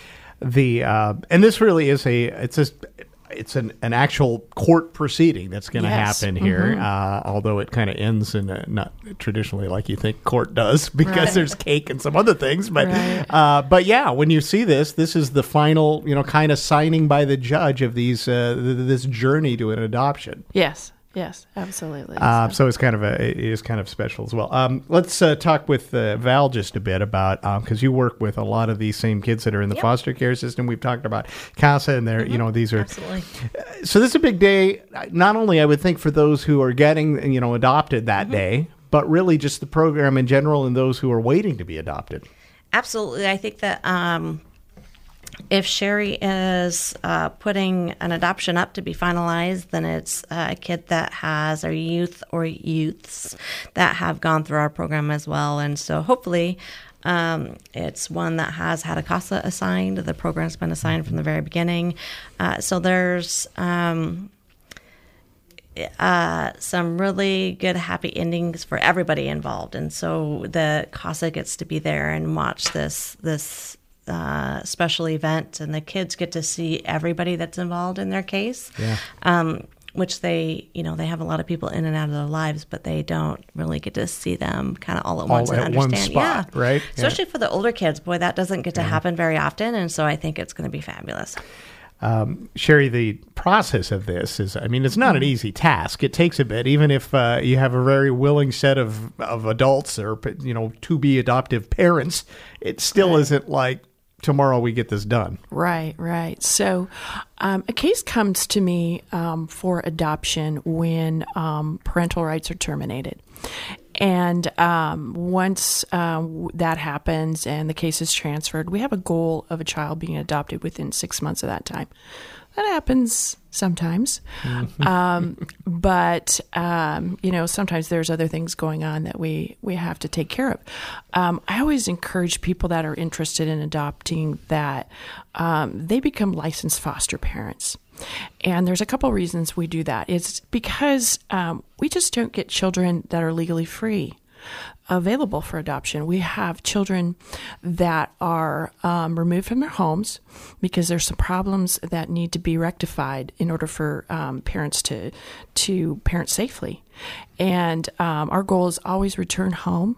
The uh, and this really is a it's a it's an, an actual court proceeding that's going to Yes. happen here, Mhm. uh, although it kind of ends in a, not traditionally like you think court does because Right. there's cake and some other things. But Right. uh, but yeah, when you see this, this is the final, you know, kind of signing by the judge of these uh, th- this journey to an adoption. Yes. Yes, absolutely. Uh, so it's kind of a it is kind of special as well. Um, let's uh, talk with uh, Val just a bit about because you work with a lot of these same kids that are in the Yep. foster care system. We've talked about CASA, and they're you know these are Absolutely. so this is a big day. Not only I would think for those who are getting you know adopted that Mm-hmm. day, but really just the program in general and those who are waiting to be adopted. Absolutely. I think that um, if Sherry is uh, putting an adoption up to be finalized, then it's uh, a kid that has a youth or youths that have gone through our program as well. And so hopefully um, it's one that has had a CASA assigned. The program's been assigned from the very beginning. Uh, so there's um, uh, some really good, happy endings for everybody involved. And so the CASA gets to be there and watch this this uh, special event, and the kids get to see everybody that's involved in their case. Yeah. Um, which they, you know, they have a lot of people in and out of their lives, but they don't really get to see them kind of all at All once and at one understand. spot, yeah, right? Especially for the older kids, boy, that doesn't get to happen very often, and so I think it's going to be fabulous. Um, Sherry, the process of this is, I mean, it's not an easy task. It takes a bit, even if uh, you have a very willing set of, of adults or, you know, to-be adoptive parents, it still isn't like tomorrow we get this done. Right, right. So um, a case comes to me um, for adoption when um, parental rights are terminated. And um, once uh, that happens and the case is transferred, we have a goal of a child being adopted within six months of that time. That happens sometimes. um, but, um, you know, sometimes there's other things going on that we, we have to take care of. Um, I always encourage people that are interested in adopting that um, they become licensed foster parents. And there's a couple reasons we do that. It's because um, we just don't get children that are legally free available for adoption. We have children that are um, removed from their homes because there's some problems that need to be rectified in order for um, parents to to parent safely. And um, our goal is always return home.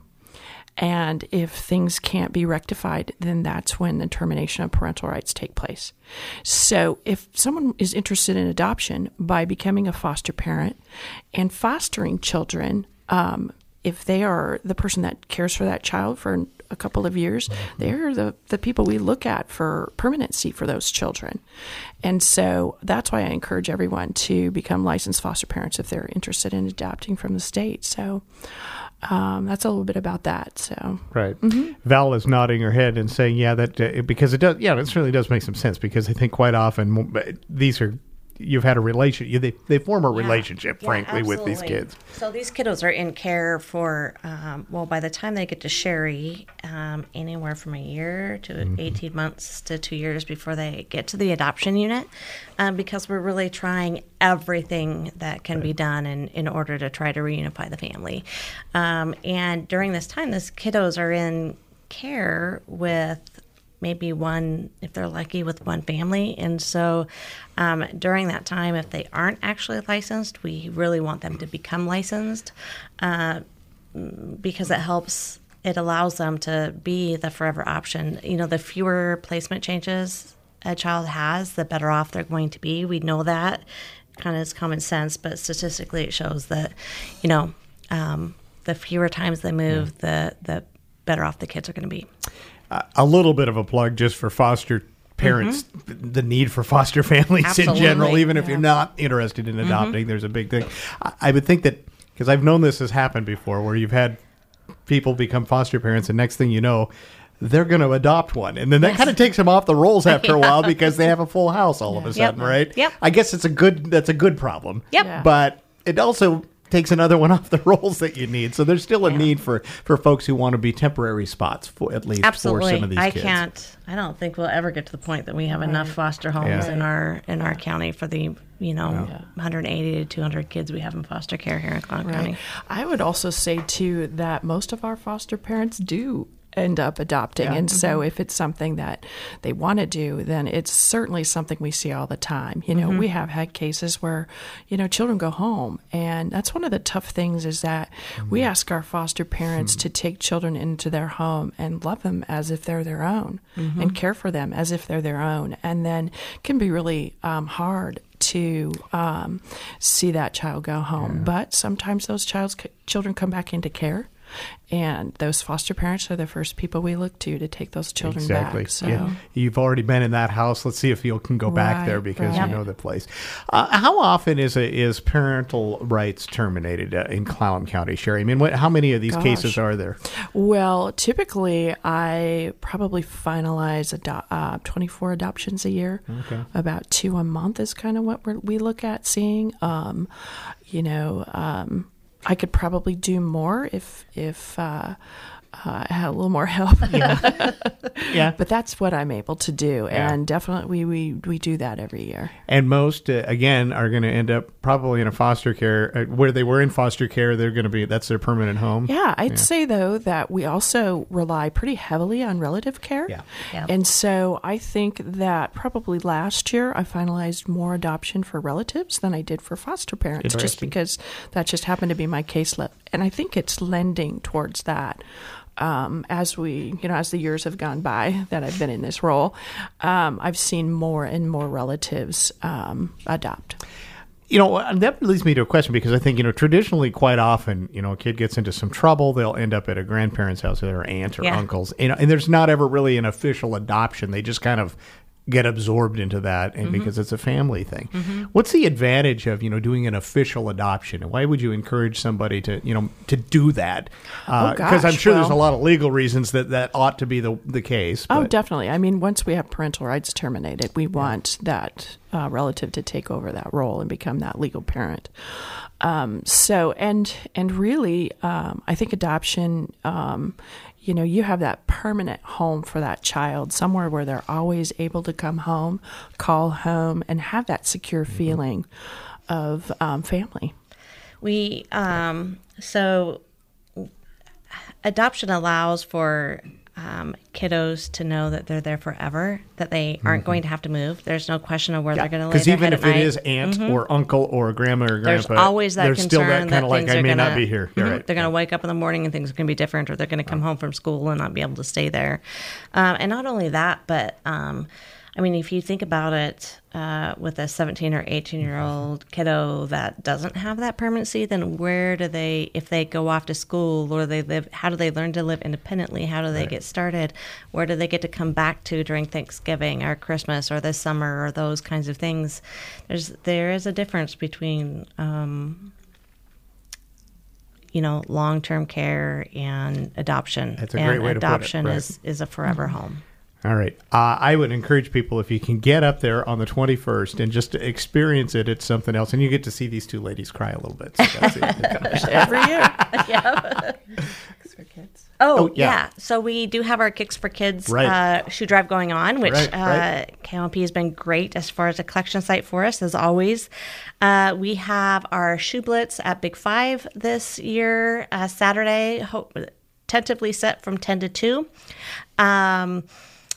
And if things can't be rectified, then that's when the termination of parental rights take place. So if someone is interested in adoption by becoming a foster parent and fostering children, um, if they are the person that cares for that child for a couple of years, they're the, the people we look at for permanency for those children. And so that's why I encourage everyone to become licensed foster parents if they're interested in adopting from the state. So um, that's a little bit about that. So Right. Val is nodding her head and saying, yeah, that uh, because it does, yeah, it really does make some sense because I think quite often mo- these are, you've had a relation, you, they, they form a relationship, Yeah, frankly, with these absolutely. kids. So these kiddos are in care for, um, well, by the time they get to Sherry, um, anywhere from a year to Mm-hmm. eighteen months to two years before they get to the adoption unit, um, because we're really trying everything that can be done in, in order to try to reunify the family. Um, and during this time, these kiddos are in care with maybe one, if they're lucky, with one family. And so um, during that time, if they aren't actually licensed, we really want them to become licensed uh, because it helps it allows them to be the forever option. You know, the fewer placement changes a child has, the better off they're going to be. We know that. Kind of is common sense, but statistically it shows that, you know, um, the fewer times they move, yeah. the the better off the kids are going to be. Uh, a little bit of a plug just for foster parents, mm-hmm. the need for foster families Absolutely. in general, even yeah. if you're not interested in adopting, mm-hmm. there's a big thing. I, I would think that, because I've known this has happened before, where you've had people become foster parents, and next thing you know, they're going to adopt one. And then that yes. kind of takes them off the rolls after yeah. a while because they have a full house all yeah. of a sudden, yep. right? Yep. I guess it's a good, that's a good problem. Yep. Yeah. But it also takes another one off the rolls that you need. So there's still a yeah. need for, for folks who want to be temporary spots, for at least Absolutely. for some of these I kids. can't, I don't think we'll ever get to the point that we have right. enough foster homes yeah. in our in our county for the, you know, yeah. one hundred eighty to two hundred kids we have in foster care here in Clallam right. County. I would also say, too, that most of our foster parents do end up adopting. Yeah. And Mm-hmm. so if it's something that they want to do, then it's certainly something we see all the time. You know, Mm-hmm. we have had cases where, you know, children go home. And that's one of the tough things is that mm-hmm. we ask our foster parents mm-hmm. to take children into their home and love them as if they're their own mm-hmm. and care for them as if they're their own. And then it can be really um, hard to um, see that child go home. Yeah. But sometimes those child's, children come back into care. And those foster parents are the first people we look to to take those children exactly. back. So. Yeah. You've already been in that house. Let's see if you can go back right, there because right. you know the place. Uh, how often is a, is parental rights terminated uh, in Clallam County, Sherry? I mean, what, how many of these Gosh. cases are there? Well, typically I probably finalize ado- uh, twenty-four adoptions a year. Okay. About two a month is kind of what we're, we look at seeing. Um, you know, um, I could probably do more if if uh, uh, I had a little more help. Yeah, yeah. But that's what I'm able to do, Yeah. and definitely we, we we do that every year. And most, uh, again, are going to end up probably in a foster care uh, where they were in foster care. They're going to be that's their permanent home. Yeah, I'd Yeah. say though that we also rely pretty heavily on relative care. Yeah. Yeah. And so I think that probably last year I finalized more adoption for relatives than I did for foster parents, just Interesting. because that just happened to be my caseload. And I think it's lending towards that. Um, as we, you know, as the years have gone by that I've been in this role, um, I've seen more and more relatives um, adopt. You know, that leads me to a question because I think, you know, traditionally quite often, you know, a kid gets into some trouble, they'll end up at a grandparent's house or their aunt or Yeah. uncle's, you know, and there's not ever really an official adoption. They just kind of get absorbed into that and Mm-hmm. because it's a family thing. Mm-hmm. What's the advantage of, you know, doing an official adoption? And why would you encourage somebody to, you know, to do that? Oh, Because I'm gosh, sure there's a well- lot of legal reasons that that ought to be the, the case. Oh, but- definitely. I mean, once we have parental rights terminated, we want that uh, relative to take over that role and become that legal parent. Um, so, and and really, um, I think adoption, um, you know, you have that permanent home for that child, somewhere where they're always able to come home, call home, and have that secure Mm-hmm. feeling of um, family. We um, so adoption allows for um, kiddos to know that they're there forever, that they aren't Mhm. going to have to move. There's no question of where Yeah, they're going to lay because their even head if at it night. is aunt Mhm. or uncle or grandma or There's grandpa, always that there's concern still that kind that of like, things I are may gonna, not be here. You're Mhm. right. They're going to wake up in the morning and things are going to be different, or they're going to come home from school and not be able to stay there. Um, and not only that, but um, I mean, if you think about it, uh, with a seventeen or eighteen year old kiddo that doesn't have that permanency, then where do they, if they go off to school, or they live, how do they learn to live independently? How do they Right. get started? Where do they get to come back to during Thanksgiving or Christmas or the summer or those kinds of things? There's, there is a difference between, um, you know, long-term care and adoption. That's a and great way to put it, adoption right. is, is a forever home. All right. Uh, I would encourage people, if you can get up there on the twenty-first and just to experience it, it's something else. And you get to see these two ladies cry a little bit. So that's it. Every year. Yeah. For kids. Oh, Oh, yeah. yeah. So we do have our Kicks for Kids Right. uh, shoe drive going on, which Right, uh, right. K L M P has been great as far as a collection site for us, as always. Uh, we have our shoe blitz at Big Five this year, uh, Saturday, ho- tentatively set from ten to two. Um,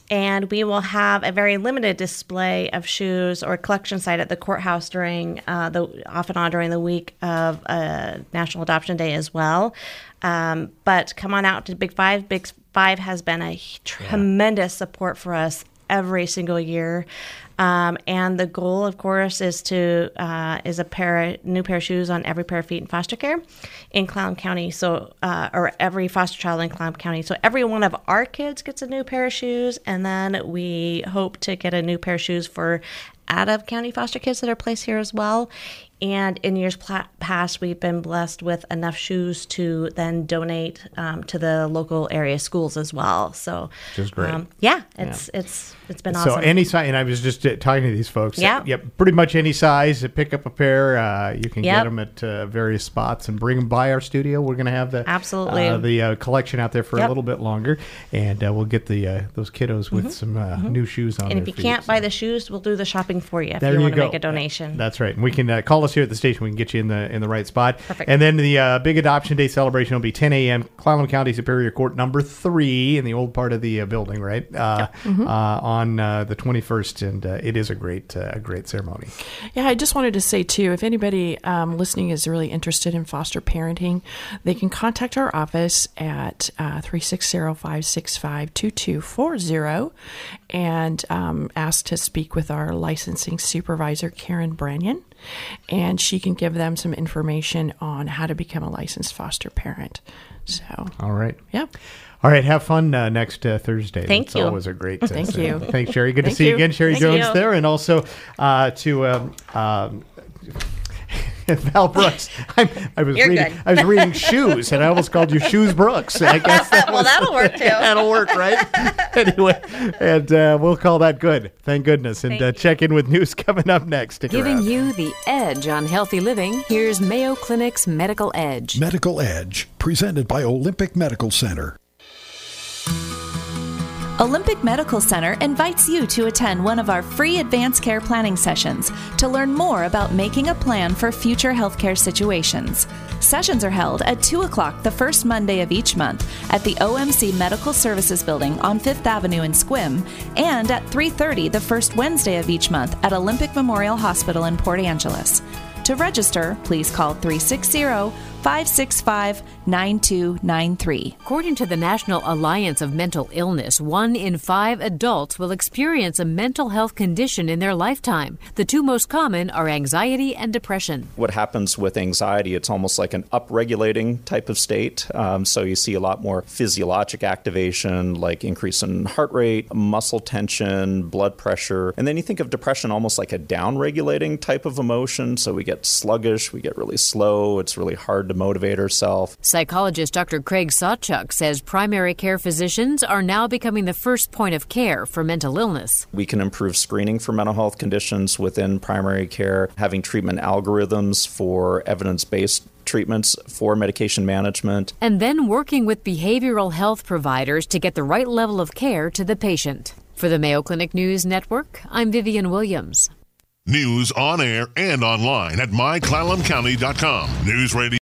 and we will have a very limited display of shoes or collection site at the courthouse during uh, the off and on during the week of uh, National Adoption Day as well. Um, but come on out to Big Five. Big Five has been a tremendous support for us every single year. Um, and the goal, of course, is to uh, is a pair new pair of shoes on every pair of feet in foster care in Clallam County. So, uh, or every foster child in Clallam County. So every one of our kids gets a new pair of shoes, and then we hope to get a new pair of shoes for out of county foster kids that are placed here as well. And in years pl- past, we've been blessed with enough shoes to then donate um, to the local area schools as well. So, which is great. Um, yeah, it's yeah. it's it's been awesome. So any size, and I was just uh, talking to these folks. Yeah, yep, pretty much any size. Pick up a pair. Uh, you can yep. get them at uh, various spots and bring them by our studio. We're going to have the absolutely uh, the uh, collection out there for yep. a little bit longer, and uh, we'll get the uh, those kiddos with mm-hmm. some uh, mm-hmm. new shoes on. And if you feet, can't so. buy the shoes, we'll do the shopping for you. If there you, you want to go. make a donation, that's right. And we can uh, call us here at the station. We can get you in the in the right spot. Perfect. And then the uh, big Adoption Day celebration will be ten a.m. Clallam County Superior Court number three in the old part of the uh, building, right? Uh, yep. mm-hmm. uh, on uh, the twenty-first, and uh, it is a great, uh, a great ceremony. Yeah, I just wanted to say too, if anybody um, listening is really interested in foster parenting, they can contact our office at uh, three six zero, five six five, two two four zero and um, ask to speak with our licensing supervisor, Karen Branyan. And she can give them some information on how to become a licensed foster parent. So, all right. Yeah. All right. Have fun uh, next uh, Thursday. Thank That's you. always a great uh, Thank thing. you. Thanks, Sherry. Good Thank to see you. you again, Sherry Thank Jones you. there. And also uh, to um, um, Val Brooks. I'm, I was You're reading. good. I was reading shoes, and I almost called you Shoes Brooks. I guess that well, was, that'll work too. That'll work, right? Anyway, and uh, we'll call that good. Thank goodness. And uh, check in with news coming up next. Stick Giving around. you the edge on healthy living. Here's Mayo Clinic's Medical Edge. Medical Edge, presented by Olympic Medical Center. Olympic Medical Center invites you to attend one of our free advanced care planning sessions to learn more about making a plan for future healthcare situations. Sessions are held at two o'clock the first Monday of each month at the O M C Medical Services Building on Fifth Avenue in Sequim, and at three thirty the first Wednesday of each month at Olympic Memorial Hospital in Port Angeles. To register, please call three six zero, five six five, nine two nine three. According to the National Alliance of Mental Illness, one in five adults will experience a mental health condition in their lifetime. The two most common are anxiety and depression. What happens with anxiety, it's almost like an upregulating type of state. Um, so you see a lot more physiologic activation, like increase in heart rate, muscle tension, blood pressure. And then you think of depression almost like a downregulating type of emotion. So we get sluggish, we get really slow, it's really hard to motivate ourselves. Psychologist Doctor Craig Sawchuk says primary care physicians are now becoming the first point of care for mental illness. We can improve screening for mental health conditions within primary care, having treatment algorithms for evidence-based treatments for medication management. And then working with behavioral health providers to get the right level of care to the patient. For the Mayo Clinic News Network, I'm Vivian Williams. News on air and online at my clallam county dot com. News Radio.